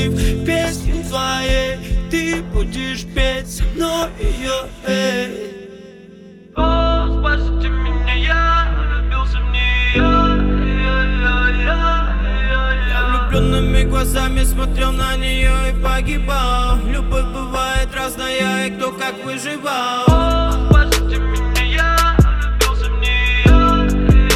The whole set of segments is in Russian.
Услышав песню твоей, ты будешь петь со мной ее, эй. О, спасите меня, я влюбился в нее. Я влюбленными глазами смотрел на нее и погибал. Любовь бывает разная, и кто как выживал. О, спасите меня, я влюбился в нее.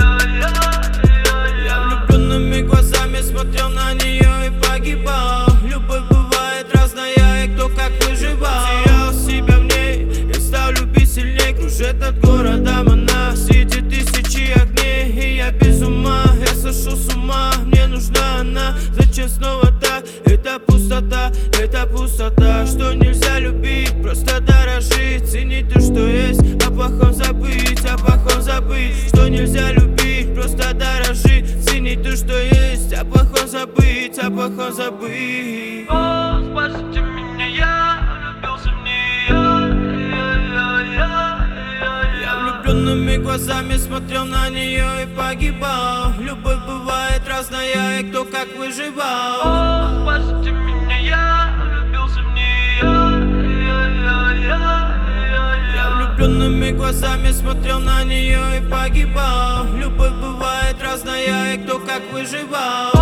Я влюбленными глазами смотрел на нее и погибал. Любовь бывает разная, и кто как выживал. Терял себя в ней, я стал любить сильней. Кружит над городом она, среди тысячи огней. И я без ума, я сошел с ума. Мне нужна она, зачем снова так? Это пустота, что нельзя любить, просто дорожить. Ценить то, что есть, о плохом забыть, что нельзя любить, просто дорожить. Ценить то, что есть, о плохом забыть, О, спасите меня, я влюбился в нее. Я влюбленными глазами смотрел на нее и погибал. Любовь бывает разная, и кто как выживал. О, спасите меня, я влюбился в нее. Я влюбленными глазами смотрел на нее и погибал. Любовь бывает разная, и кто как выживал.